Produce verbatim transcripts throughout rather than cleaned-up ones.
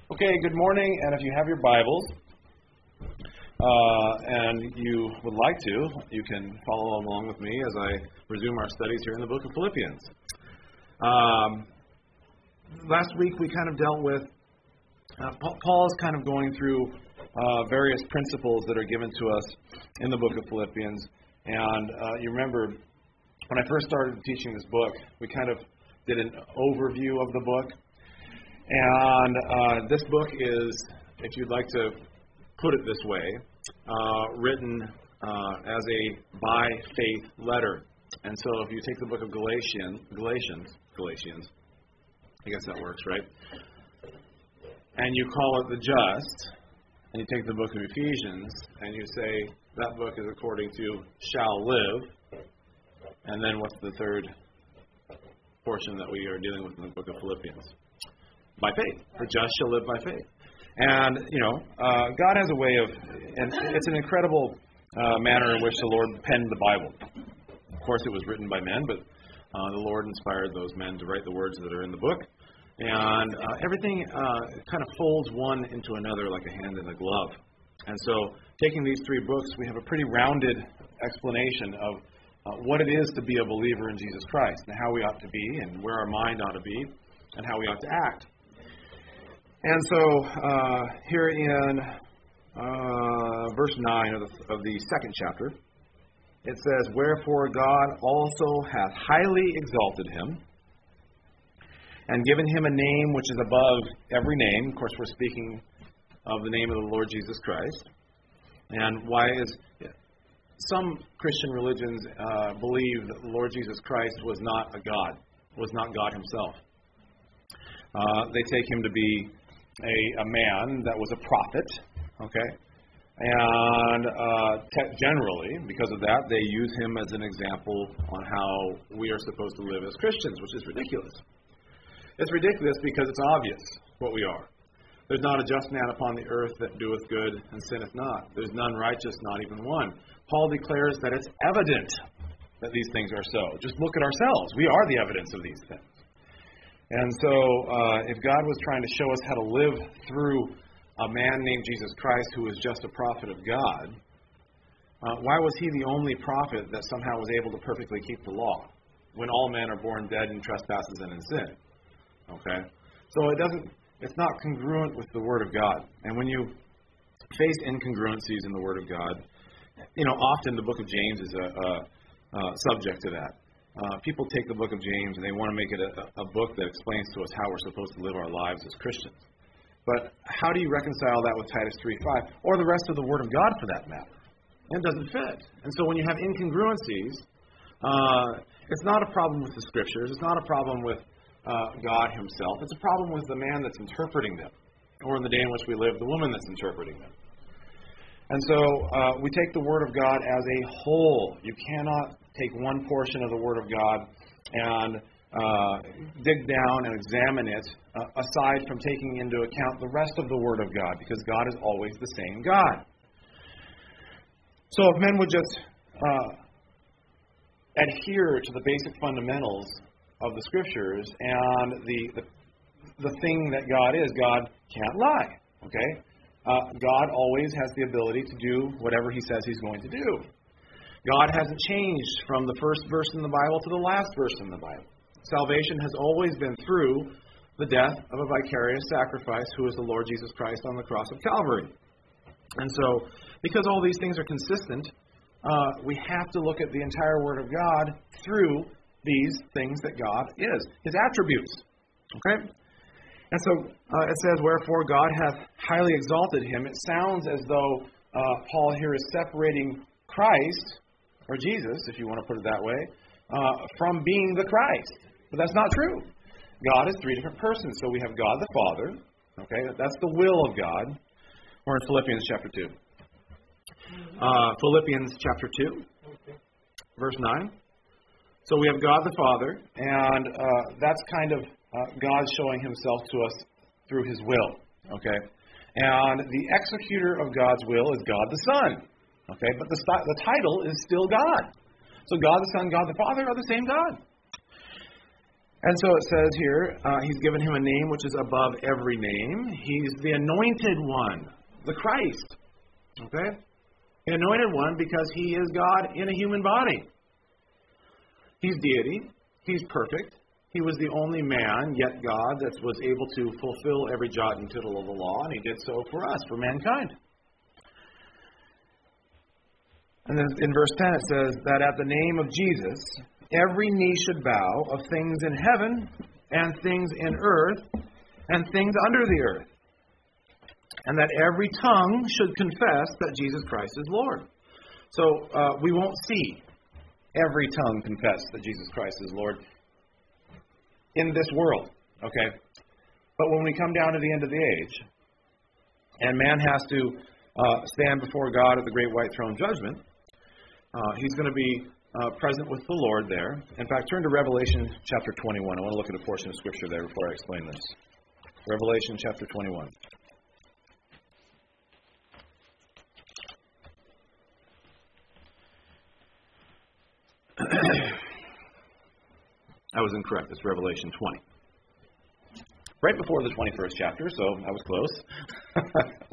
Okay, good morning, and if you have your Bibles, uh, and you would like to, you can follow along with me as I resume our studies here in the book of Philippians. Um, last week we kind of dealt with, uh, Paul is kind of going through uh, various principles that are given to us in the book of Philippians, and uh, you remember when I first started teaching this book, we kind of did an overview of the book. And uh, this book is, if you'd like to put it this way, uh, written uh, as a by faith letter. And so if you take the book of Galatians, Galatians, Galatians, I guess that works, right? And you call it the just, and you take the book of Ephesians, and you say that book is according to shall live. And then what's the third portion that we are dealing with in the book of Philippians? By faith. The just shall live by faith. And, you know, uh, God has a way of, and it's an incredible uh, manner in which the Lord penned the Bible. Of course, it was written by men, but uh, the Lord inspired those men to write the words that are in the book. And uh, everything uh, kind of folds one into another like a hand in a glove. And so, taking these three books, we have a pretty rounded explanation of uh, what it is to be a believer in Jesus Christ, and how we ought to be, and where our mind ought to be, and how we ought to act. And so, uh, here in uh, verse nine of the, of the second chapter, it says, "Wherefore God also hath highly exalted him, and given him a name which is above every name." Of course, we're speaking of the name of the Lord Jesus Christ. And why is... Some Christian religions uh, believe that the Lord Jesus Christ was not a God, was not God himself. Uh, they take him to be A, a man that was a prophet, okay? And uh, te- generally, because of that, they use him as an example on how we are supposed to live as Christians, which is ridiculous. It's ridiculous because it's obvious what we are. There's not a just man upon the earth that doeth good and sinneth not. There's none righteous, not even one. Paul declares that it's evident that these things are so. Just look at ourselves. We are the evidence of these things. And so, uh, if God was trying to show us how to live through a man named Jesus Christ who is just a prophet of God, uh, why was he the only prophet that somehow was able to perfectly keep the law when all men are born dead in trespasses and in sin? Okay? So it doesn't, it's not congruent with the Word of God. And when you face incongruencies in the Word of God, you know, often the book of James is a, a, a subject to that. Uh, people take the book of James and they want to make it a, a book that explains to us how we're supposed to live our lives as Christians. But how do you reconcile that with Titus three five, or the rest of the Word of God for that matter? It doesn't fit. And so when you have incongruencies, uh, it's not a problem with the Scriptures. It's not a problem with uh, God himself. It's a problem with the man that's interpreting them, or in the day in which we live, the woman that's interpreting them. And so uh, we take the Word of God as a whole. You cannot take one portion of the Word of God and uh, dig down and examine it uh, aside from taking into account the rest of the Word of God, because God is always the same God. So if men would just uh, adhere to the basic fundamentals of the Scriptures and the, the the thing that God is, God can't lie. Okay? Uh, God always has the ability to do whatever he says he's going to do. God hasn't changed from the first verse in the Bible to the last verse in the Bible. Salvation has always been through the death of a vicarious sacrifice, who is the Lord Jesus Christ on the cross of Calvary. And so, because all these things are consistent, uh, we have to look at the entire Word of God through these things that God is, his attributes. Okay? And so uh, it says, "Wherefore God hath highly exalted him." It sounds as though uh, Paul here is separating Christ, or Jesus, if you want to put it that way, uh, from being the Christ. But that's not true. God is three different persons. So we have God the Father. Okay, that's the will of God. We're in Philippians chapter two. Uh, Philippians chapter two, verse nine. So we have God the Father, and uh, that's kind of Uh, God showing himself to us through his will, okay? And the executor of God's will is God the Son, okay? But the, st- the title is still God. So God the Son, God the Father are the same God. And so it says here, uh, he's given him a name which is above every name. He's the anointed one, the Christ. Okay? The anointed one because he is God in a human body. He's deity. He's perfect. He was the only man, yet God, that was able to fulfill every jot and tittle of the law, and he did so for us, for mankind. And then in verse ten it says that at the name of Jesus, every knee should bow of things in heaven and things in earth and things under the earth. And that every tongue should confess that Jesus Christ is Lord. So uh, we won't see every tongue confess that Jesus Christ is Lord in this world, okay? But when we come down to the end of the age, and man has to uh, stand before God at the great white throne judgment, uh, he's going to be uh, present with the Lord there. In fact, turn to Revelation chapter twenty-one. I want to look at a portion of Scripture there before I explain this. Revelation chapter twenty-one. I was incorrect. It's Revelation twenty. Right before the twenty-first chapter, so I was close.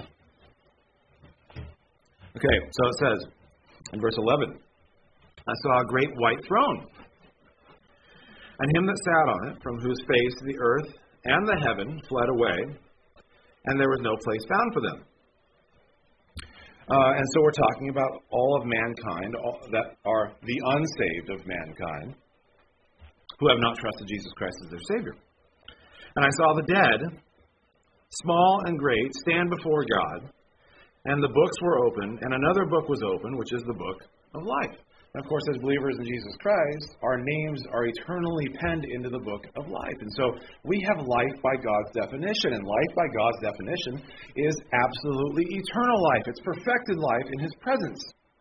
Okay, so it says in verse eleven, I saw a great white throne, and him that sat on it, from whose face the earth and the heaven fled away, and there was no place found for them. Uh, and so we're talking about all of mankind, all that are the unsaved of mankind, who have not trusted Jesus Christ as their Savior. And I saw the dead, small and great, stand before God, and the books were opened, and another book was opened, which is the book of life. And of course, as believers in Jesus Christ, our names are eternally penned into the book of life. And so we have life by God's definition, and life by God's definition is absolutely eternal life. It's perfected life in His presence.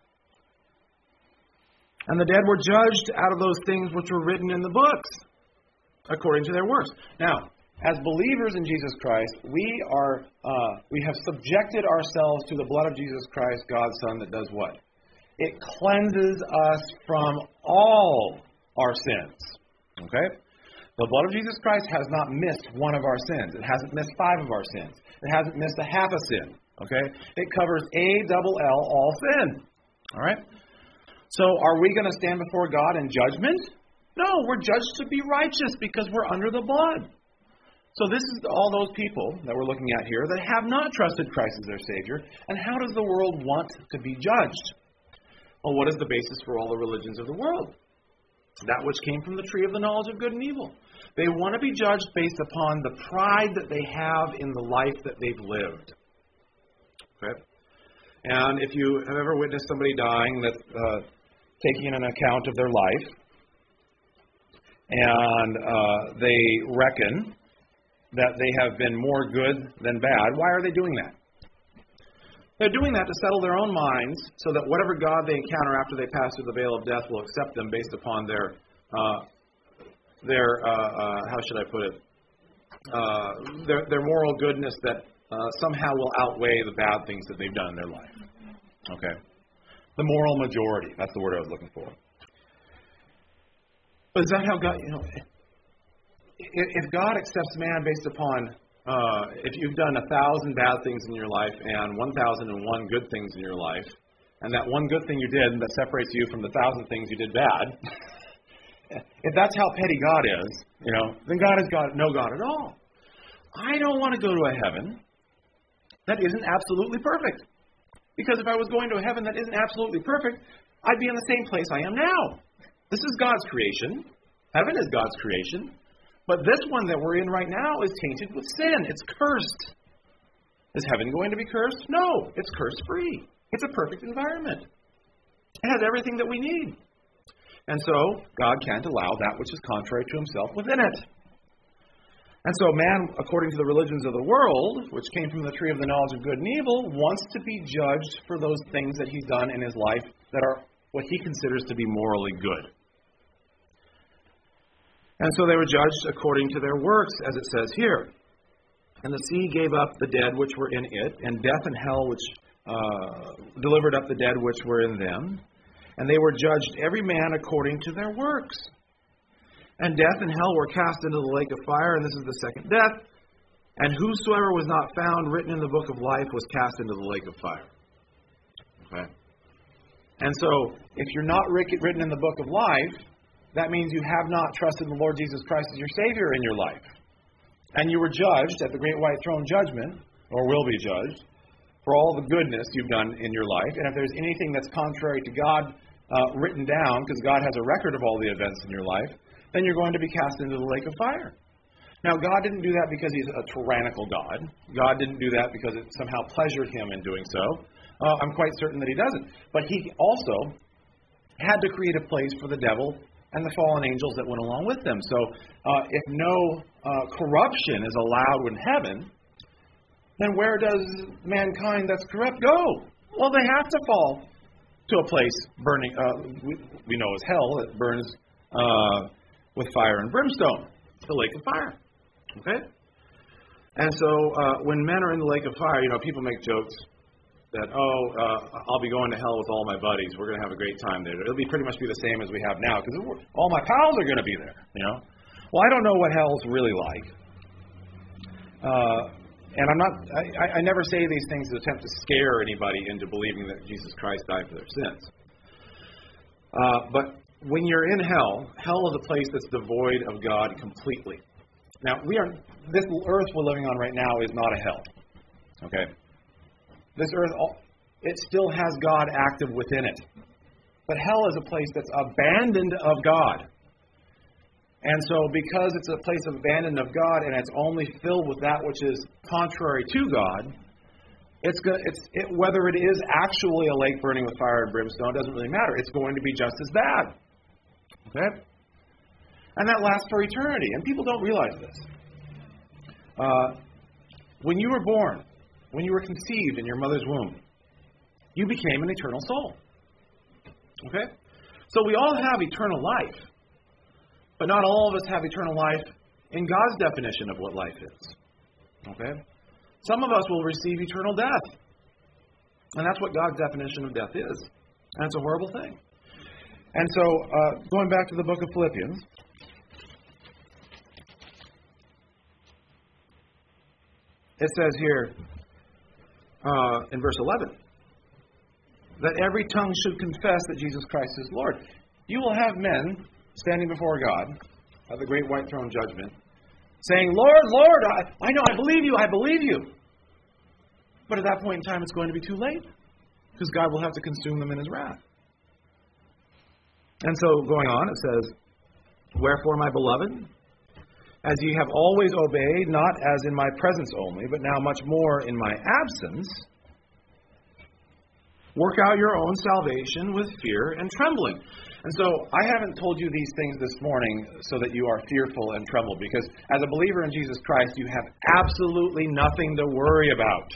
And the dead were judged out of those things which were written in the books, according to their works. Now, as believers in Jesus Christ, we are uh, we have subjected ourselves to the blood of Jesus Christ, God's Son, that does what? It cleanses us from all our sins. Okay? The blood of Jesus Christ has not missed one of our sins. It hasn't missed five of our sins. It hasn't missed a half a sin. Okay? It covers A double L, all sin. All right? So are we going to stand before God in judgment? No, we're judged to be righteous because we're under the blood. So this is all those people that we're looking at here that have not trusted Christ as their Savior. And how does the world want to be judged? Well, what is the basis for all the religions of the world? That which came from the tree of the knowledge of good and evil. They want to be judged based upon the pride that they have in the life that they've lived. Okay? And if you have ever witnessed somebody dying that's uh, taking an account of their life, and uh, they reckon that they have been more good than bad, why are they doing that? They're doing that to settle their own minds so that whatever God they encounter after they pass through the veil of death will accept them based upon their, uh, their uh, uh, how should I put it, uh, their, their moral goodness that uh, somehow will outweigh the bad things that they've done in their life. Okay? The moral majority, that's the word I was looking for. But is that how God, you know, if God accepts man based upon Uh, if you've done a thousand bad things in your life and one thousand and one good things in your life, and that one good thing you did that separates you from the thousand things you did bad, if that's how petty God is, you know, then God is God, no God at all. I don't want to go to a heaven that isn't absolutely perfect. Because if I was going to a heaven that isn't absolutely perfect, I'd be in the same place I am now. This is God's creation. Heaven is God's creation. But this one that we're in right now is tainted with sin. It's cursed. Is heaven going to be cursed? No, it's curse-free. It's a perfect environment. It has everything that we need. And so, God can't allow that which is contrary to Himself within it. And so man, according to the religions of the world, which came from the tree of the knowledge of good and evil, wants to be judged for those things that he's done in his life that are what he considers to be morally good. And so they were judged according to their works, as it says here. And the sea gave up the dead which were in it, and death and hell which uh, delivered up the dead which were in them. And they were judged every man according to their works. And death and hell were cast into the lake of fire, and this is the second death. And whosoever was not found written in the book of life was cast into the lake of fire. Okay? And so, if you're not written in the book of life, that means you have not trusted the Lord Jesus Christ as your Savior in your life. And you were judged at the great white throne judgment, or will be judged, for all the goodness you've done in your life. And if there's anything that's contrary to God uh, written down, because God has a record of all the events in your life, then you're going to be cast into the lake of fire. Now, God didn't do that because He's a tyrannical God. God didn't do that because it somehow pleasured Him in doing so. Uh, I'm quite certain that He doesn't. But He also had to create a place for the devil and the fallen angels that went along with them. So, uh, if no uh, corruption is allowed in heaven, then where does mankind that's corrupt go? Well, they have to fall to a place burning, uh, we, we know as hell, that burns uh, with fire and brimstone, the lake of fire. Okay? And so uh, when men are in the lake of fire, you know, people make jokes that, oh, uh, I'll be going to hell with all my buddies. We're going to have a great time there. It'll be pretty much be the same as we have now because all my pals are going to be there, you know. Well, I don't know what hell's really like. Uh, and I'm not, I, I never say these things to attempt to scare anybody into believing that Jesus Christ died for their sins. Uh, but when you're in hell, hell is a place that's devoid of God completely. Now, we are this earth we're living on right now is not a hell. Okay? This earth, it still has God active within it. But hell is a place that's abandoned of God. And so because it's a place abandoned of God and it's only filled with that which is contrary to God, it's, it's it, whether it is actually a lake burning with fire and brimstone, it doesn't really matter. It's going to be just as bad. Okay? And that lasts for eternity. And people don't realize this. Uh, when you were born, when you were conceived in your mother's womb, you became an eternal soul. Okay? So we all have eternal life. But not all of us have eternal life in God's definition of what life is. Okay? Some of us will receive eternal death. And that's what God's definition of death is. And it's a horrible thing. And so, uh, going back to the book of Philippians, it says here uh, in verse eleven, that every tongue should confess that Jesus Christ is Lord. You will have men standing before God at the great white throne judgment, saying, Lord, Lord, I, I know, I believe you, I believe you. But at that point in time, it's going to be too late, because God will have to consume them in His wrath. And so, going on, it says, wherefore, my beloved, as ye have always obeyed, not as in my presence only, but now much more in my absence, work out your own salvation with fear and trembling. And so I haven't told you these things this morning so that you are fearful and tremble, because as a believer in Jesus Christ, you have absolutely nothing to worry about.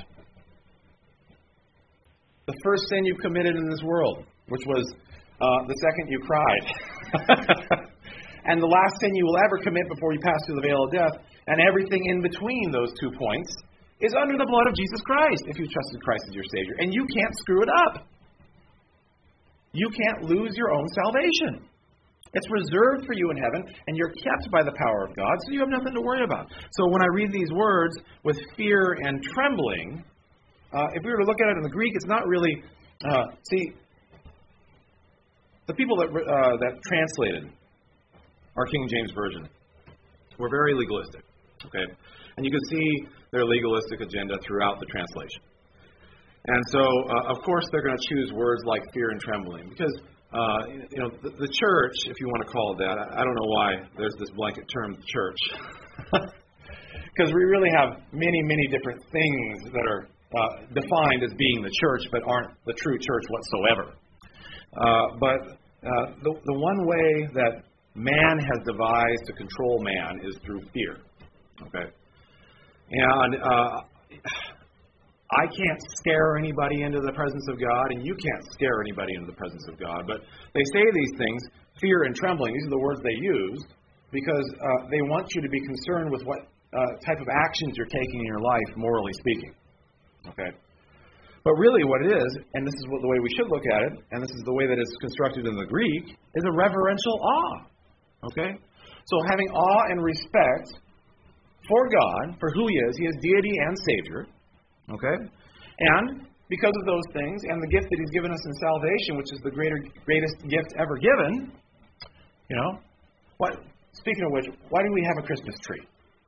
The first sin you committed in this world, which was uh, the second you cried, and the last sin you will ever commit before you pass through the veil of death, and everything in between those two points, is under the blood of Jesus Christ, if you trusted Christ as your Savior. And you can't screw it up. You can't lose your own salvation. It's reserved for you in heaven, and you're kept by the power of God, so you have nothing to worry about. So when I read these words with fear and trembling, uh, if we were to look at it in the Greek, it's not really... Uh, see, the people that uh, that translated our King James Version were very legalistic. Okay? And you can see their legalistic agenda throughout the translation. And so, uh, of course, they're going to choose words like fear and trembling. Because, uh, you know, the, the church, if you want to call it that, I, I don't know why there's this blanket term, church. Because we really have many, many different things that are uh, defined as being the church, but aren't the true church whatsoever. Uh, but uh, the, the one way that man has devised to control man is through fear. Okay? And uh, I can't scare anybody into the presence of God, and you can't scare anybody into the presence of God. But they say these things, fear and trembling. These are the words they use because uh, they want you to be concerned with what uh, type of actions you're taking in your life, morally speaking. Okay? But really what it is, and this is what, the way we should look at it, and this is the way that it's constructed in the Greek, is a reverential awe. Okay? So having awe and respect for God, for who He is, He is deity and Savior, okay? And because of those things and the gift that He's given us in salvation, which is the greater, greatest gift ever given, you know, what? Speaking of which, why do we have a Christmas tree?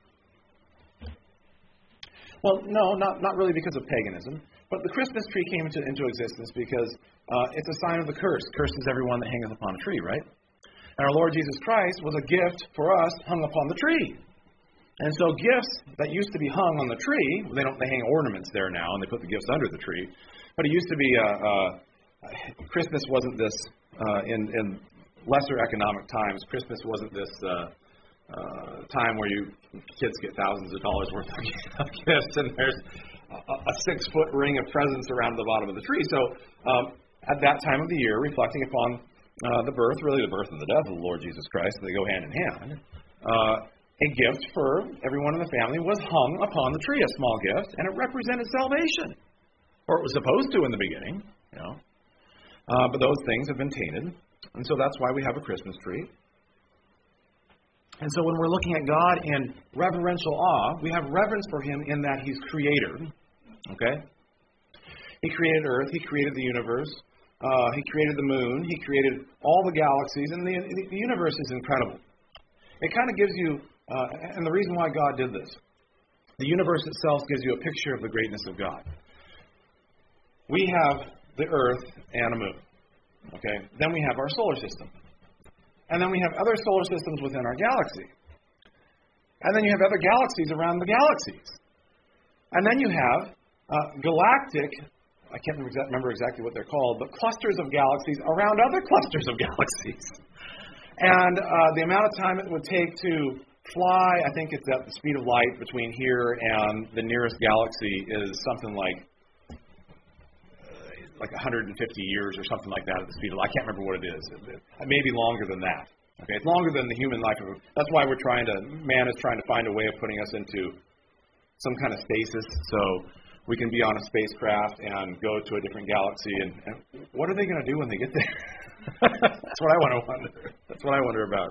Well, no, not, not really because of paganism, but the Christmas tree came into, into existence because uh, it's a sign of the curse. Cursed is everyone that hangeth upon a tree, right? And our Lord Jesus Christ was a gift for us hung upon the tree. And so gifts that used to be hung on the tree, they don't they hang ornaments there now, and they put the gifts under the tree. But it used to be, uh, uh, Christmas wasn't this, uh, in, in lesser economic times, Christmas wasn't this uh, uh, time where you kids get thousands of dollars worth of gifts, and there's a, a six-foot ring of presents around the bottom of the tree. So um, at that time of the year, reflecting upon Uh, the birth, really the birth and the death of the Lord Jesus Christ, they go hand in hand. Uh, a gift for everyone in the family was hung upon the tree, a small gift, and it represented salvation. Or it was supposed to in the beginning, you know. Uh, but those things have been tainted, and so that's why we have a Christmas tree. And so when we're looking at God in reverential awe, we have reverence for Him in that He's Creator, okay? He created earth, He created the universe. Uh, he created the moon. He created all the galaxies, and the, the universe is incredible. It kind of gives you, uh, and the reason why God did this, the universe itself gives you a picture of the greatness of God. We have the earth and a moon, okay? Then we have our solar system. And then we have other solar systems within our galaxy. And then you have other galaxies around the galaxies. And then you have uh, galactic I can't remember exactly what they're called, but clusters of galaxies around other clusters of galaxies. And uh, the amount of time it would take to fly, I think it's at the speed of light between here and the nearest galaxy is something like uh, like one hundred fifty years or something like that at the speed of light. I can't remember what it is. It may be longer than that. Okay, it's longer than the human life. That's why we're trying to, man is trying to find a way of putting us into some kind of stasis. So we can be on a spacecraft and go to a different galaxy, and, and what are they going to do when they get there? That's what I want to wonder. That's what I wonder about.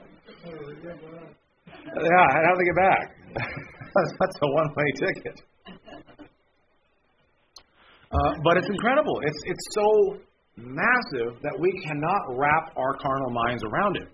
Yeah, how do they get back? That's a one-way ticket. Uh, but it's incredible. It's it's so massive that we cannot wrap our carnal minds around it.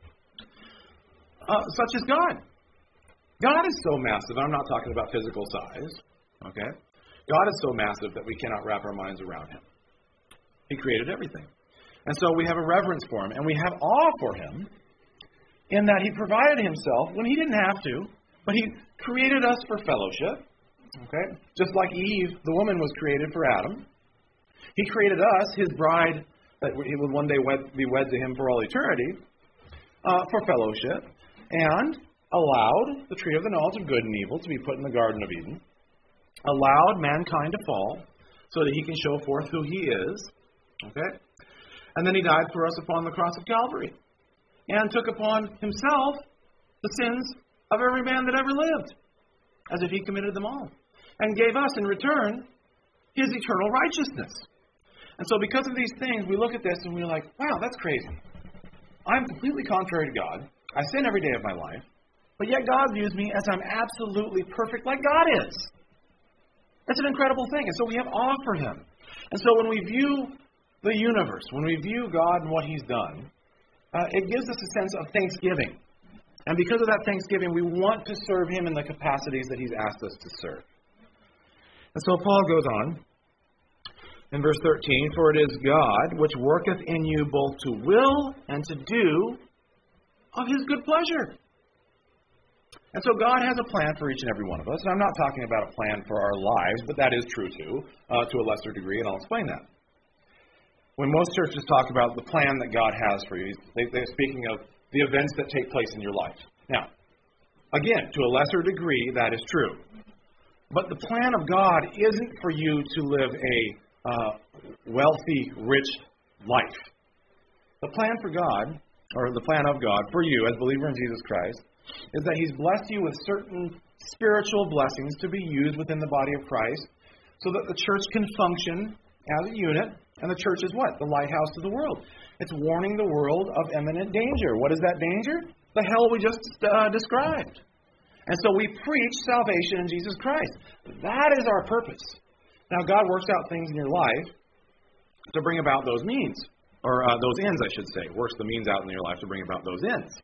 Uh, such as God. God is so massive. I'm not talking about physical size. Okay. God is so massive that we cannot wrap our minds around Him. He created everything. And so we have a reverence for Him, and we have awe for Him in that He provided Himself when He didn't have to, but He created us for fellowship. Okay? Just like Eve, the woman, was created for Adam. He created us, His bride, that He would one day wed, be wed to Him for all eternity, uh, for fellowship, and allowed the tree of the knowledge of good and evil to be put in the Garden of Eden. Allowed mankind to fall so that He can show forth who He is. Okay? And then He died for us upon the cross of Calvary and took upon Himself the sins of every man that ever lived, as if He committed them all, and gave us in return His eternal righteousness. And so because of these things, we look at this and we're like, wow, that's crazy. I'm completely contrary to God. I sin every day of my life, but yet God views me as I'm absolutely perfect like God is. That's an incredible thing. And so we have awe for Him. And so when we view the universe, when we view God and what He's done, uh, it gives us a sense of thanksgiving. And because of that thanksgiving, we want to serve Him in the capacities that He's asked us to serve. And so Paul goes on in verse thirteen, "For it is God which worketh in you both to will and to do of His good pleasure." And so God has a plan for each and every one of us. And I'm not talking about a plan for our lives, but that is true too, uh, to a lesser degree, and I'll explain that. When most churches talk about the plan that God has for you, they, they're speaking of the events that take place in your life. Now, again, to a lesser degree, that is true. But the plan of God isn't for you to live a uh, wealthy, rich life. The plan for God, or the plan of God for you as a believer in Jesus Christ, is that He's blessed you with certain spiritual blessings to be used within the body of Christ so that the church can function as a unit. And the church is what? The lighthouse of the world. It's warning the world of imminent danger. What is that danger? the hell we just uh, described. And so we preach salvation in Jesus Christ. That is our purpose. Now, God works out things in your life to bring about those means, or uh, those ends, I should say. Works the means out in your life to bring about those ends.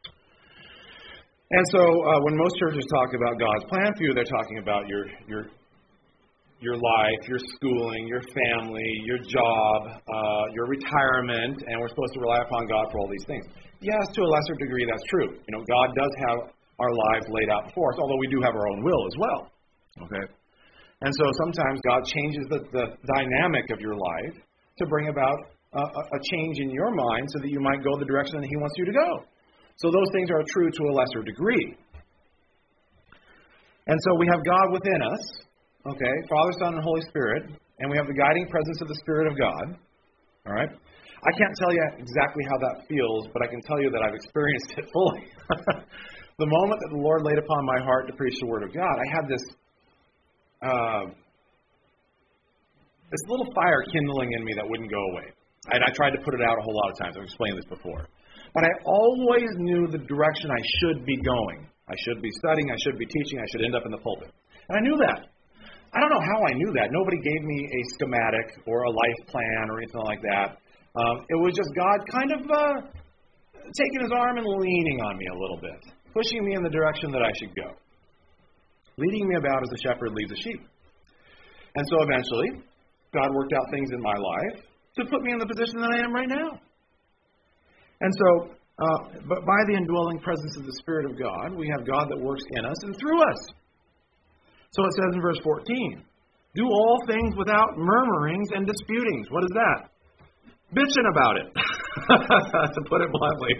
And so uh, when most churches talk about God's plan for you, they're talking about your your your life, your schooling, your family, your job, uh, your retirement, and we're supposed to rely upon God for all these things. Yes, to a lesser degree, that's true. You know, God does have our lives laid out before us, although we do have our own will as well. Okay? And so sometimes God changes the, the dynamic of your life to bring about a, a change in your mind so that you might go the direction that He wants you to go. So those things are true to a lesser degree. And so we have God within us, okay, Father, Son, and Holy Spirit, and we have the guiding presence of the Spirit of God, all right? I can't tell you exactly how that feels, but I can tell you that I've experienced it fully. The moment that the Lord laid upon my heart to preach the Word of God, I had this uh, this little fire kindling in me that wouldn't go away. And I tried to put it out a whole lot of times. I've explained this before. But I always knew the direction I should be going. I should be studying, I should be teaching, I should end up in the pulpit. And I knew that. I don't know how I knew that. Nobody gave me a schematic or a life plan or anything like that. Um, it was just God kind of uh, taking His arm and leaning on me a little bit, pushing me in the direction that I should go, leading me about as a shepherd leads a sheep. And so eventually, God worked out things in my life to put me in the position that I am right now. And so, uh, but by the indwelling presence of the Spirit of God, we have God that works in us and through us. So it says in verse fourteen, do all things without murmurings and disputings. What is that? Bitching about it, to put it bluntly.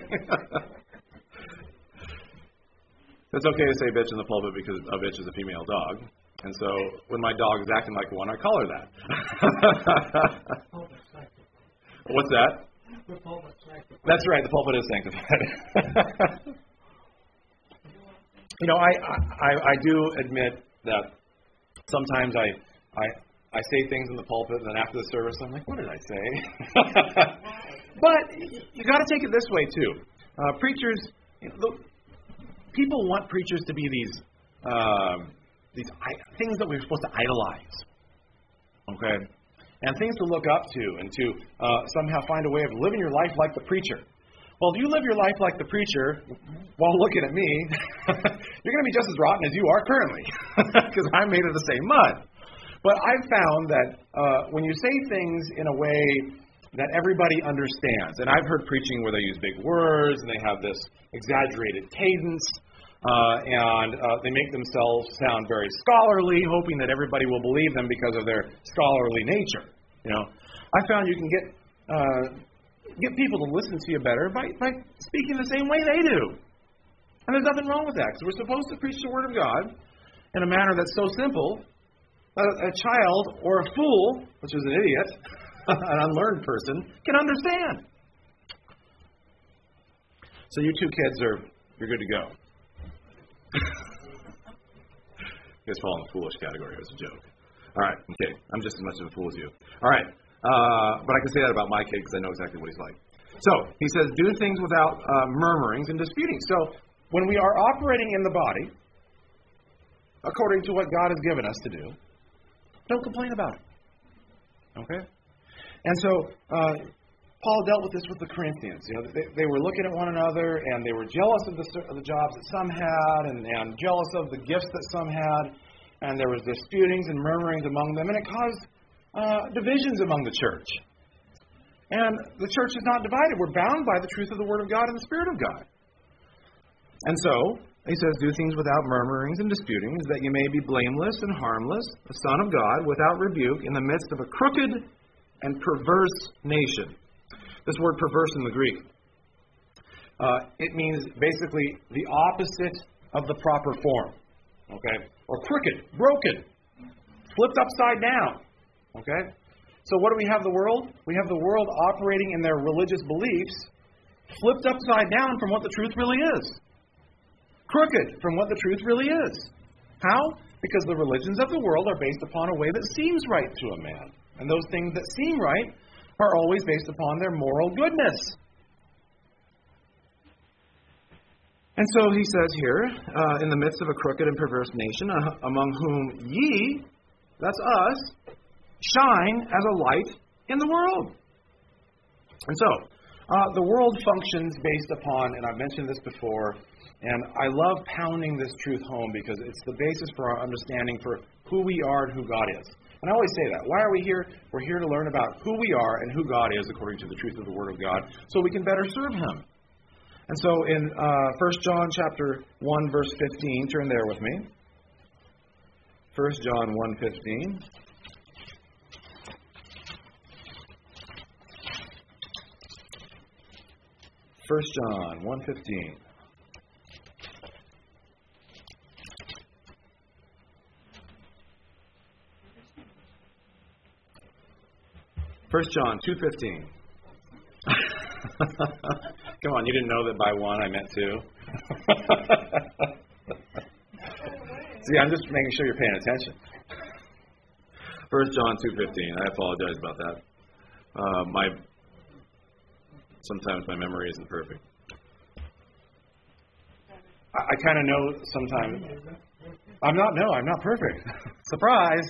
It's okay to say bitch in the pulpit because a bitch is a female dog. And so when my dog is acting like one, I call her that. What's that? That's right, the pulpit is sanctified. You know, I, I I do admit that sometimes I I I say things in the pulpit, and then after the service, I'm like, what did I say? But you got to take it this way too. Uh, preachers, you know, look, people want preachers to be these uh, these things that we're supposed to idolize, okay, and things to look up to, and to uh, somehow find a way of living your life like the preacher. Well, if you live your life like the preacher while looking at me, you're going to be just as rotten as you are currently, because I'm made of the same mud. But I've found that uh, when you say things in a way that everybody understands, and I've heard preaching where they use big words, and they have this exaggerated cadence, uh, and uh, they make themselves sound very scholarly, hoping that everybody will believe them because of their scholarly nature. You know, I found you can get uh, get people to listen to you better by, by speaking the same way they do. And there's nothing wrong with that, because we're supposed to preach the Word of God in a manner that's so simple that a child or a fool, which is an idiot, an unlearned person, can understand. So you two kids are, you're good to go. You guys fall in the foolish category. It was a joke. All right, okay. I'm just as much of a fool as you. All right. Uh, but I can say that about my kid because I know exactly what he's like. So, he says, do things without uh, murmurings and disputing. So, when we are operating in the body, according to what God has given us to do, don't complain about it. Okay? And so, uh, Paul dealt with this with the Corinthians. You know, they, they were looking at one another, and they were jealous of the, of the jobs that some had, and, and jealous of the gifts that some had, and there was disputings and murmurings among them, and it caused uh, divisions among the church. And the church is not divided. We're bound by the truth of the Word of God and the Spirit of God. And so, he says, do things without murmurings and disputings, that you may be blameless and harmless, a son of God, without rebuke, in the midst of a crooked and perverse nation. This word perverse in the Greek, uh, it means basically the opposite of the proper form. Okay? Or crooked, broken, flipped upside down. Okay? So what do we have the world? We have the world operating in their religious beliefs, flipped upside down from what the truth really is. Crooked from what the truth really is. How? Because the religions of the world are based upon a way that seems right to a man. And those things that seem right are always based upon their moral goodness. And so he says here, uh, in the midst of a crooked and perverse nation, uh, among whom ye, that's us, shine as a light in the world. And so, uh, the world functions based upon, and I've mentioned this before, and I love pounding this truth home because it's the basis for our understanding for who we are and who God is. And I always say that. Why are we here? We're here to learn about who we are and who God is according to the truth of the Word of God, so we can better serve Him. And so in uh, First John chapter one, verse fifteen, turn there with me. First John one fifteen. First John one fifteen. First John two fifteen. Come on, you didn't know that by one I meant two. See, I'm just making sure you're paying attention. First John two fifteen. I apologize about that. Uh, my sometimes my memory isn't perfect. I, I kind of know sometimes. I'm not. No, I'm not perfect. Surprise.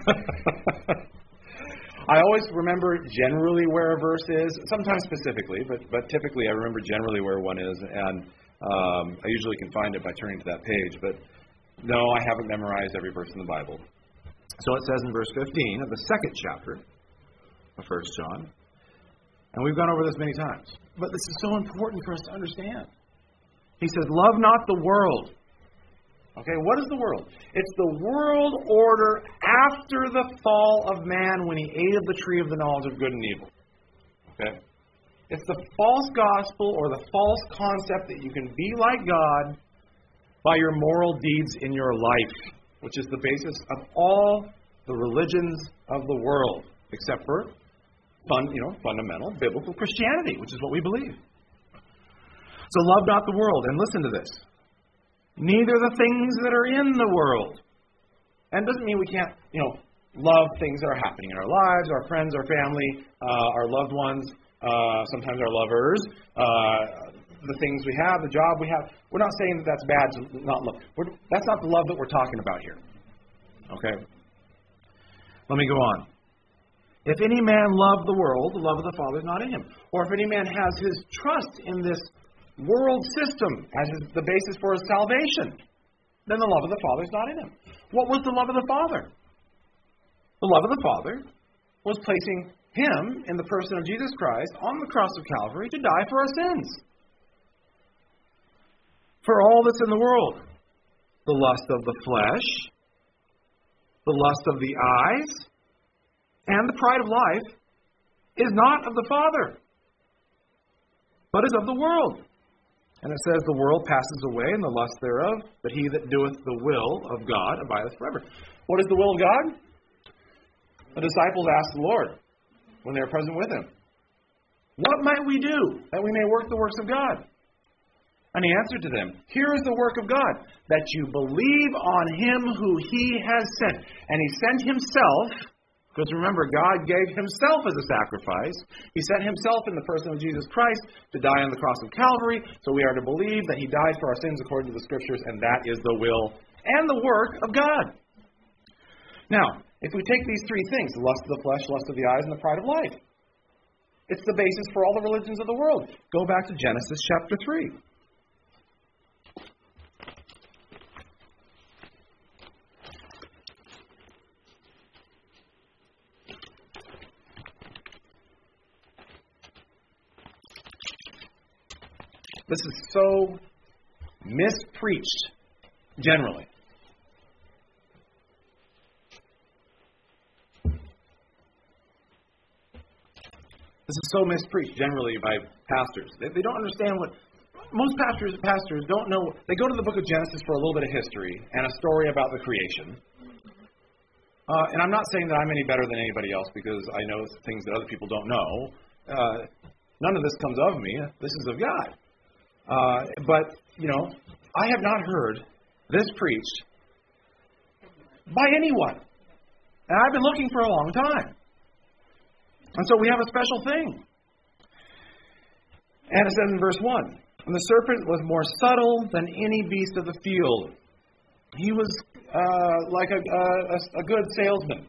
I always remember generally where a verse is, sometimes specifically, but but typically I remember generally where one is, and um, I usually can find it by turning to that page. But no, I haven't memorized every verse in the Bible. So it says in verse fifteen of the second chapter of First John, and we've gone over this many times, but this is so important for us to understand. He says, "Love not the world." Okay, what is the world? It's the world order after the fall of man when he ate of the tree of the knowledge of good and evil. Okay? It's the false gospel or the false concept that you can be like God by your moral deeds in your life, which is the basis of all the religions of the world, except for fun, you know, fundamental biblical Christianity, which is what we believe. So love not the world. And listen to this. Neither the things that are in the world. And it doesn't mean we can't, you know, love things that are happening in our lives, our friends, our family, uh, our loved ones, uh, sometimes our lovers, uh, the things we have, the job we have. We're not saying that that's bad to not love. We're, that's not the love that we're talking about here. Okay? Let me go on. If any man love the world, the love of the Father is not in him. Or if any man has his trust in this world system as the basis for his salvation, then the love of the Father is not in him. What was the love of the Father? The love of the Father was placing Him in the person of Jesus Christ on the cross of Calvary to die for our sins. For all that's in the world, the lust of the flesh, the lust of the eyes, and the pride of life is not of the Father, but is of the world. And it says, the world passes away and the lust thereof, but he that doeth the will of God abideth forever. What is the will of God? The disciples asked the Lord when they were present with Him, what might we do that we may work the works of God? And He answered to them, here is the work of God, that you believe on Him who He has sent. And He sent Himself. Because remember, God gave Himself as a sacrifice. He sent Himself in the person of Jesus Christ to die on the cross of Calvary. So we are to believe that He died for our sins according to the Scriptures, and that is the will and the work of God. Now, if we take these three things, the lust of the flesh, lust of the eyes, and the pride of life, it's the basis for all the religions of the world. Go back to Genesis chapter three. This is so mispreached, generally. This is so mispreached, generally, by pastors. They, they don't understand what... Most pastors pastors don't know... They go to the book of Genesis for a little bit of history and a story about the creation. Uh, and I'm not saying that I'm any better than anybody else because I know things that other people don't know. Uh, none of this comes of me. This is of God. Uh, but, you know, I have not heard this preached by anyone. And I've been looking for a long time. And so we have a special thing. And it says in verse one, And the serpent was more subtle than any beast of the field. He was uh, like a, a, a good salesman.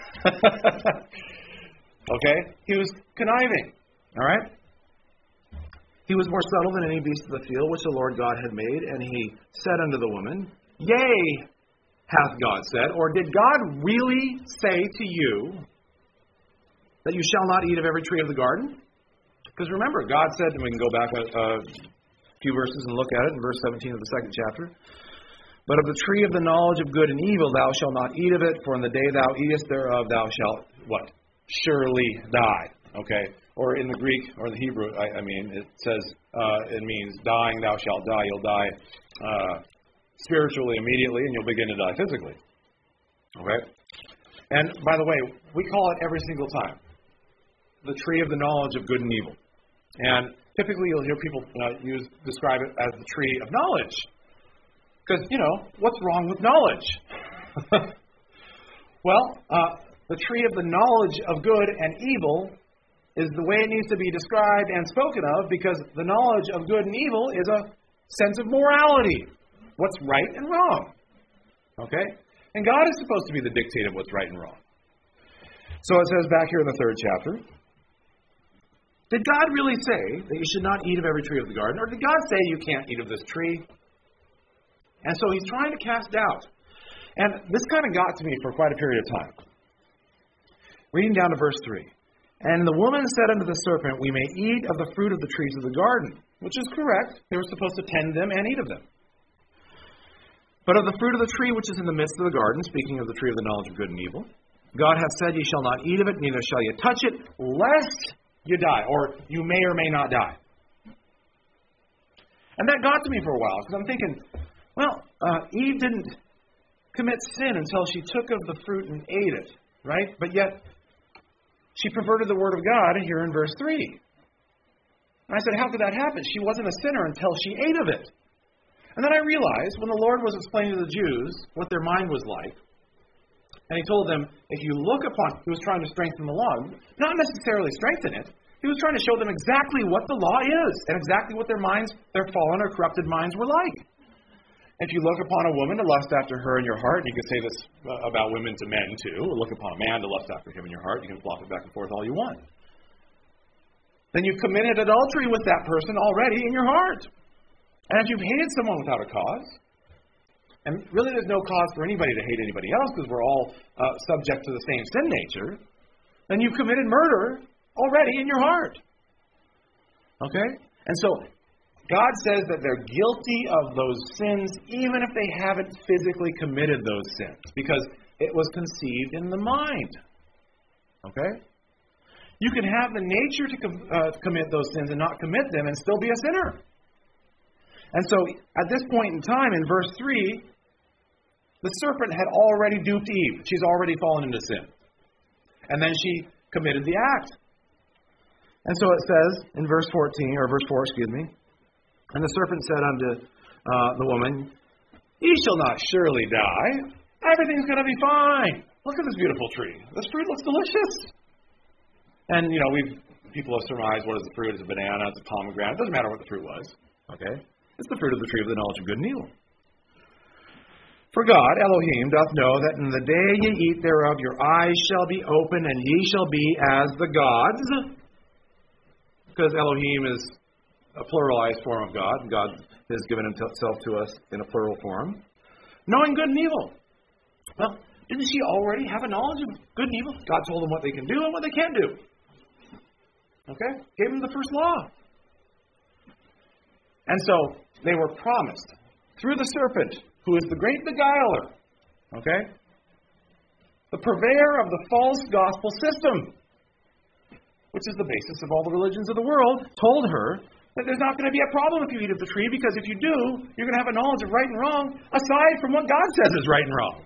Okay? He was conniving. All right? He was more subtle than any beast of the field which the Lord God had made. And he said unto the woman, Yea, hath God said, or did God really say to you that you shall not eat of every tree of the garden? Because remember, God said, and we can go back a, a few verses and look at it in verse seventeen of the second chapter. But of the tree of the knowledge of good and evil thou shalt not eat of it, for in the day thou eatest thereof thou shalt, what? Surely die. Okay? Or in the Greek, or in the Hebrew, I, I mean, it says, uh, it means dying thou shalt die. You'll die uh, spiritually immediately, and you'll begin to die physically. Okay? And, by the way, we call it every single time the tree of the knowledge of good and evil. And typically you'll hear people uh, use describe it as the tree of knowledge. Because, you know, what's wrong with knowledge? Well, uh, the tree of the knowledge of good and evil is the way it needs to be described and spoken of, because the knowledge of good and evil is a sense of morality. What's right and wrong. Okay? And God is supposed to be the dictator of what's right and wrong. So it says back here in the third chapter, did God really say that you should not eat of every tree of the garden? Or did God say you can't eat of this tree? And so he's trying to cast doubt. And this kind of got to me for quite a period of time. Reading down to verse three. And the woman said unto the serpent, We may eat of the fruit of the trees of the garden. Which is correct. They were supposed to tend them and eat of them. But of the fruit of the tree which is in the midst of the garden, speaking of the tree of the knowledge of good and evil, God hath said, Ye shall not eat of it, neither shall ye touch it, lest you die, or you may or may not die. And that got to me for a while, because I'm thinking, well, uh, Eve didn't commit sin until she took of the fruit and ate it, right? But yet, she perverted the word of God here in verse three. And I said, how could that happen? She wasn't a sinner until she ate of it. And then I realized, when the Lord was explaining to the Jews what their mind was like, and he told them, if you look upon, he was trying to strengthen the law, not necessarily strengthen it, he was trying to show them exactly what the law is, and exactly what their minds, their fallen or corrupted minds were like. If you look upon a woman to lust after her in your heart, and you can say this about women to men too, look upon a man to lust after him in your heart, you can flop it back and forth all you want. Then you've committed adultery with that person already in your heart. And if you've hated someone without a cause, and really there's no cause for anybody to hate anybody else because we're all uh, subject to the same sin nature, then you've committed murder already in your heart. Okay? And so God says that they're guilty of those sins even if they haven't physically committed those sins, because it was conceived in the mind. Okay? You can have the nature to com- uh, commit those sins and not commit them and still be a sinner. And so, at this point in time, in verse three, the serpent had already duped Eve. She's already fallen into sin. And then she committed the act. And so it says in verse fourteen, or verse four, excuse me, and the serpent said unto uh, the woman, Ye shall not surely die. Everything's going to be fine. Look at this beautiful tree. This fruit looks delicious. And, you know, we've people have surmised, what is the fruit? It's a banana, it's a pomegranate. It doesn't matter what the fruit was. Okay? It's the fruit of the tree of the knowledge of good and evil. For God, Elohim, doth know that in the day ye eat thereof, your eyes shall be open, and ye shall be as the gods. Because Elohim is a pluralized form of God, and God has given himself to us in a plural form. Knowing good and evil. Well, didn't she already have a knowledge of good and evil? God told them what they can do and what they can't do. Okay? Gave them the first law. And so, they were promised, through the serpent, who is the great beguiler, okay? The purveyor of the false gospel system, which is the basis of all the religions of the world, told her that there's not going to be a problem if you eat of the tree, because if you do, you're going to have a knowledge of right and wrong, aside from what God says is right and wrong.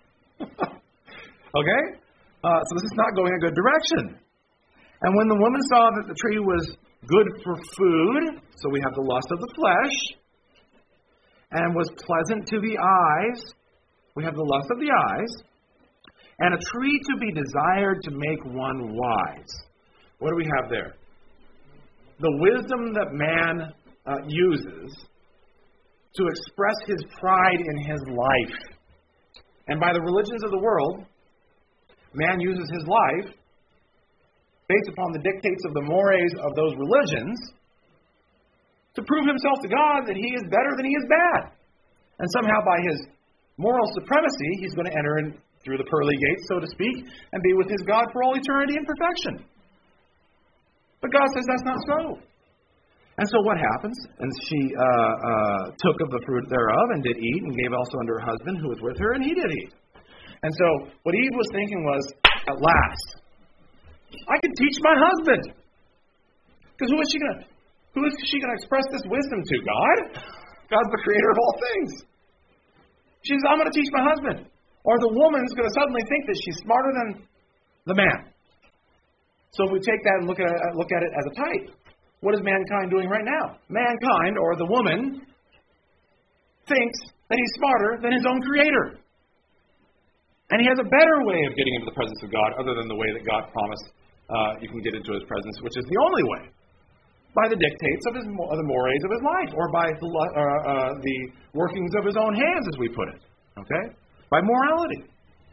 Okay? Uh, so this is not going a good direction. And when the woman saw that the tree was good for food, so we have the lust of the flesh, and was pleasant to the eyes, we have the lust of the eyes, and a tree to be desired to make one wise. What do we have there? The wisdom that man uh, uses to express his pride in his life. And by the religions of the world, man uses his life based upon the dictates of the mores of those religions to prove himself to God that he is better than he is bad. And somehow by his moral supremacy, he's going to enter in through the pearly gates, so to speak, and be with his God for all eternity in perfection. But God says that's not so. And so what happens? And she uh, uh, took of the fruit thereof and did eat, and gave also unto her husband who was with her, and he did eat. And so what Eve was thinking was, at last, I can teach my husband. Because who is she going to who is she going to express this wisdom to? God? God's the creator of all things. She says, I'm going to teach my husband. Or the woman's going to suddenly think that she's smarter than the man. So if we take that and look at it, look at it as a type, what is mankind doing right now? Mankind, or the woman, thinks that he's smarter than his own creator. And he has a better way of getting into the presence of God other than the way that God promised uh, you can get into his presence, which is the only way. By the dictates of, his, of the mores of his life, or by the, uh, uh, the workings of his own hands, as we put it. Okay? By morality.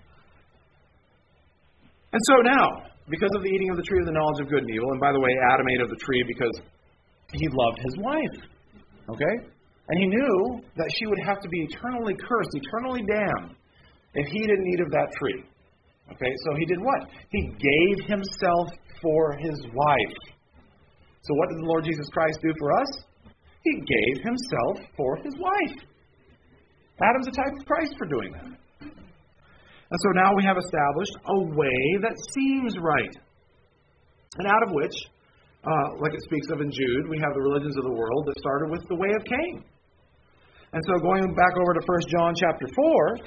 And so now, because of the eating of the tree of the knowledge of good and evil, and by the way, Adam ate of the tree because he loved his wife. Okay? And he knew that she would have to be eternally cursed, eternally damned, if he didn't eat of that tree. Okay? So he did what? He gave himself for his wife. So what did the Lord Jesus Christ do for us? He gave himself for his wife. Adam's a type of Christ for doing that. And so now we have established a way that seems right. And out of which, uh, like it speaks of in Jude, we have the religions of the world that started with the way of Cain. And so going back over to First John chapter four,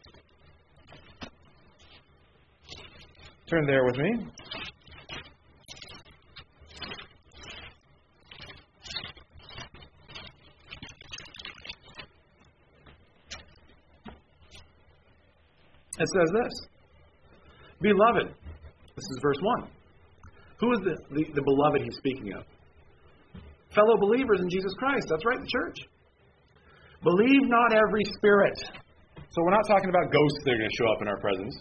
turn there with me. It says this, Beloved, this is verse one. Who is the, the, the beloved he's speaking of? Fellow believers in Jesus Christ. That's right, the church. Believe not every spirit. So we're not talking about ghosts that are going to show up in our presence.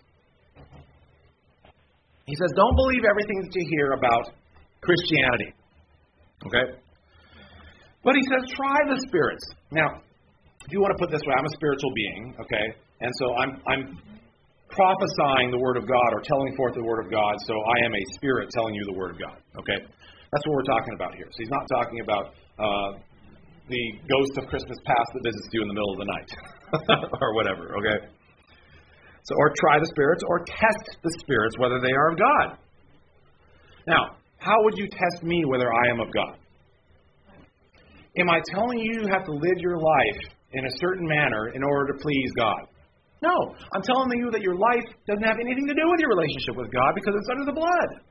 He says, don't believe everything that you hear about Christianity. Okay? But he says, try the spirits. Now, if you want to put it this way, I'm a spiritual being, okay? And so I'm I'm prophesying the Word of God or telling forth the Word of God, so I am a spirit telling you the Word of God, okay? That's what we're talking about here. So he's not talking about uh, the ghost of Christmas past that visits you in the middle of the night or whatever, okay? So, or try the spirits or test the spirits whether they are of God. Now, how would you test me whether I am of God? Am I telling you you have to live your life in a certain manner in order to please God? No. I'm telling you that your life doesn't have anything to do with your relationship with God because it's under the blood.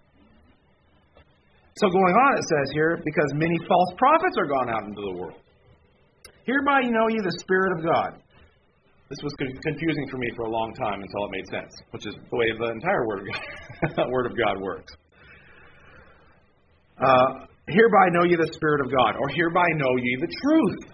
So going on, it says here, because many false prophets are gone out into the world. Hereby you know ye the Spirit of God. This was confusing for me for a long time until it made sense, which is the way the entire Word of God, Word of God works. Uh, hereby know ye the Spirit of God, or hereby know ye the truth.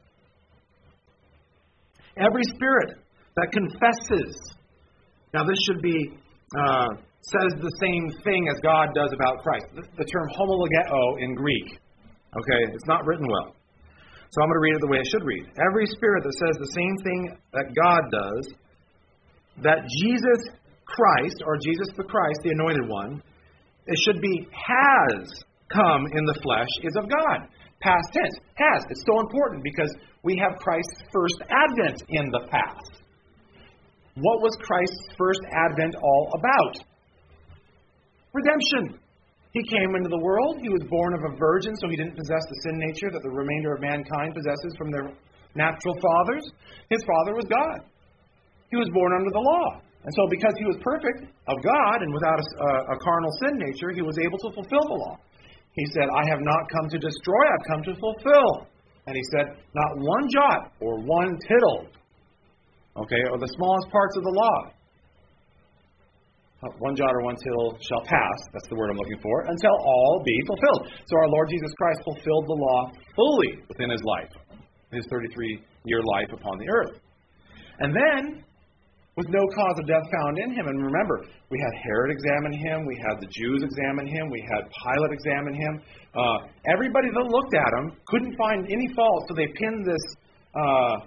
Every spirit that confesses. Now this should be, uh, says the same thing as God does about Christ. The, the term homologeo in Greek. Okay, it's not written well. So I'm going to read it the way it should read. Every spirit that says the same thing that God does, that Jesus Christ, or Jesus the Christ, the Anointed One, it should be has come in the flesh, is of God. Past tense. Has. It's so important because we have Christ's first advent in the past. What was Christ's first advent all about? Redemption. He came into the world. He was born of a virgin, so he didn't possess the sin nature that the remainder of mankind possesses from their natural fathers. His father was God. He was born under the law. And so because he was perfect of God and without a, a carnal sin nature, he was able to fulfill the law. He said, I have not come to destroy, I've come to fulfill. And he said, not one jot or one tittle, okay, or the smallest parts of the law one jot or one tittle shall pass, that's the word I'm looking for, until all be fulfilled. So our Lord Jesus Christ fulfilled the law fully within his life, his thirty-three-year life upon the earth. And then, with no cause of death found in him, and remember, we had Herod examine him, we had the Jews examine him, we had Pilate examine him. Uh, everybody that looked at him couldn't find any fault, so they pinned this... Uh,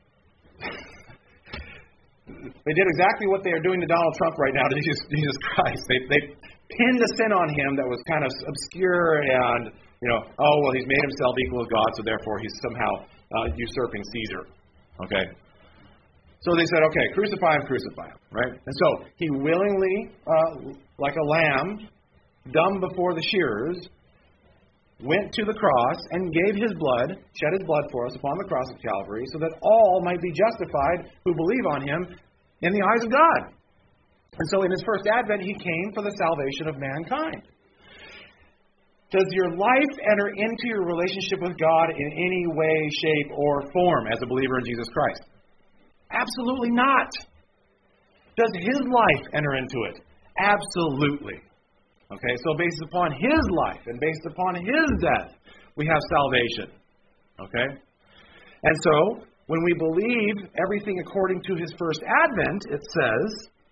They did exactly what they are doing to Donald Trump right now to Jesus, Jesus Christ. They, they pinned a sin on him that was kind of obscure and, you know, oh, well, he's made himself equal with God, so therefore he's somehow uh, usurping Caesar. Okay? So they said, okay, crucify him, crucify him, right? And so he willingly, uh, like a lamb, dumb before the shearers, went to the cross and gave his blood, shed his blood for us upon the cross of Calvary, so that all might be justified who believe on him in the eyes of God. And so in his first advent, he came for the salvation of mankind. Does your life enter into your relationship with God in any way, shape, or form as a believer in Jesus Christ? Absolutely not. Does his life enter into it? Absolutely. Okay, so based upon his life and based upon his death, we have salvation. Okay? And so, when we believe everything according to his first advent, it says,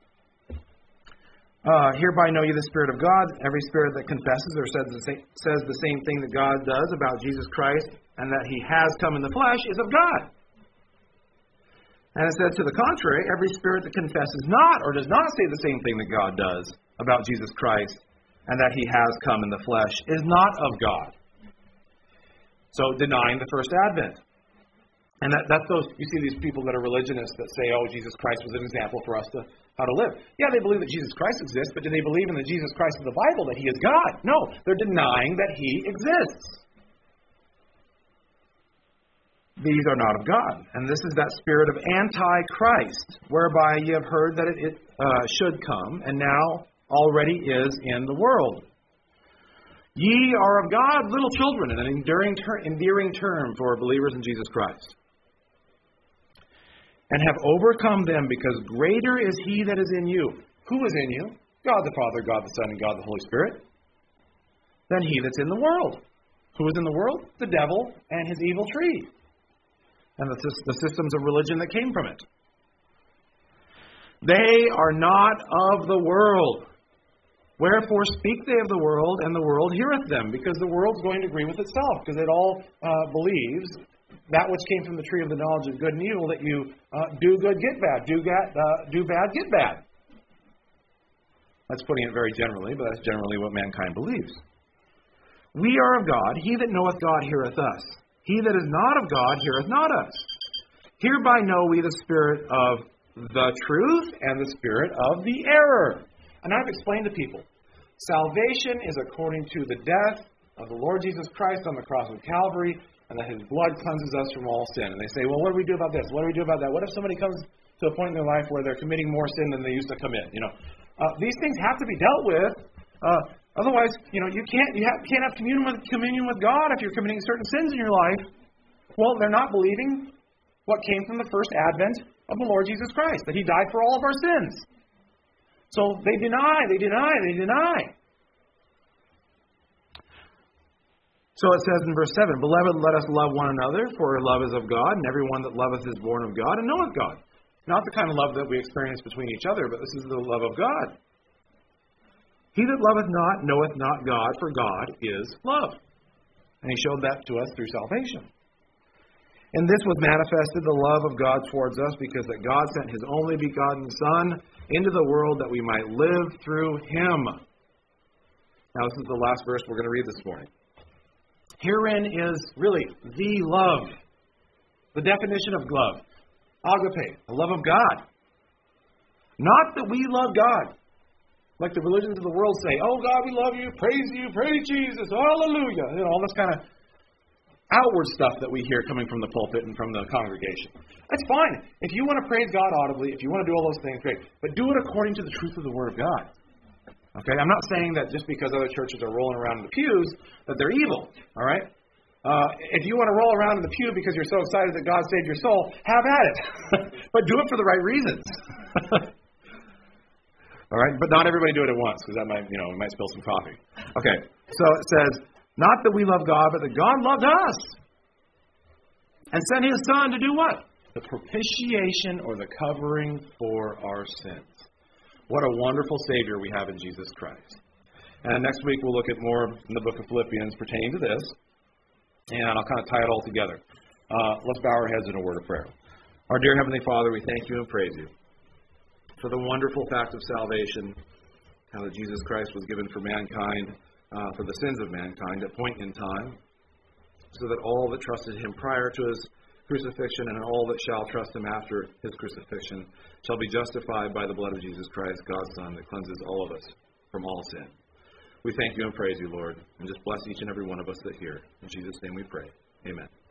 uh, hereby know ye the Spirit of God. Every spirit that confesses or says the, same, says the same thing that God does about Jesus Christ and that he has come in the flesh is of God. And it says to the contrary, every spirit that confesses not or does not say the same thing that God does about Jesus Christ and that he has come in the flesh, is not of God. So, denying the first advent. And that, that's those, you see these people that are religionists that say, oh, Jesus Christ was an example for us to how to live. Yeah, they believe that Jesus Christ exists, but do they believe in the Jesus Christ of the Bible, that he is God? No, they're denying that he exists. These are not of God. And this is that spirit of Antichrist, whereby ye have heard that it, it uh, should come, and now already is in the world. Ye are of God, little children, and an enduring ter- endearing term for believers in Jesus Christ. And have overcome them, because greater is he that is in you. Who is in you? God the Father, God the Son, and God the Holy Spirit. Than he that's in the world. Who is in the world? The devil and his evil tree. And the, the systems of religion that came from it. They are not of the world. Wherefore speak they of the world, and the world heareth them, because the world's going to agree with itself, because it all uh, believes that which came from the tree of the knowledge of good and evil, that you uh, do good, get bad, do, ga- uh, do bad, get bad. That's putting it very generally, but that's generally what mankind believes. We are of God, he that knoweth God heareth us. He that is not of God heareth not us. Hereby know we the spirit of the truth and the spirit of the error. And I've explained to people, salvation is according to the death of the Lord Jesus Christ on the cross of Calvary, and that his blood cleanses us from all sin. And they say, well, what do we do about this? What do we do about that? What if somebody comes to a point in their life where they're committing more sin than they used to commit? You know, uh, these things have to be dealt with. Uh, otherwise, you know, you can't you have, can't have communion with, communion with God if you're committing certain sins in your life. Well, they're not believing what came from the first advent of the Lord Jesus Christ, that he died for all of our sins. So they deny, they deny, they deny. So it says in verse seven, Beloved, let us love one another, for love is of God, and everyone that loveth is born of God and knoweth God. Not the kind of love that we experience between each other, but this is the love of God. He that loveth not knoweth not God, for God is love. And he showed that to us through salvation. And this was manifested, the love of God towards us, because that God sent his only begotten Son into the world that we might live through him. Now, this is the last verse we're going to read this morning. Herein is really the love. The definition of love. Agape, the love of God. Not that we love God. Like the religions of the world say, oh God, we love you, praise you, praise Jesus, hallelujah. You know, all this kind of outward stuff that we hear coming from the pulpit and from the congregation. That's fine. If you want to praise God audibly, if you want to do all those things, great. But do it according to the truth of the Word of God. Okay? I'm not saying that just because other churches are rolling around in the pews, that they're evil. All right? Uh, if you want to roll around in the pew because you're so excited that God saved your soul, have at it. But do it for the right reasons. All right? But not everybody do it at once, because that might, you know, might spill some coffee. Okay. So it says, not that we love God, but that God loved us and sent His Son to do what? The propitiation or the covering for our sins. What a wonderful Savior we have in Jesus Christ. And next week we'll look at more in the book of Philippians pertaining to this, and I'll kind of tie it all together. Uh, let's bow our heads in a word of prayer. Our dear Heavenly Father, we thank you and praise you for the wonderful fact of salvation, how that Jesus Christ was given for mankind, uh, for the sins of mankind at point in time, so that all that trusted Him prior to His crucifixion and all that shall trust Him after His crucifixion shall be justified by the blood of Jesus Christ, God's Son, that cleanses all of us from all sin. We thank you and praise you, Lord, and just bless each and every one of us that hear. In Jesus' name we pray. Amen.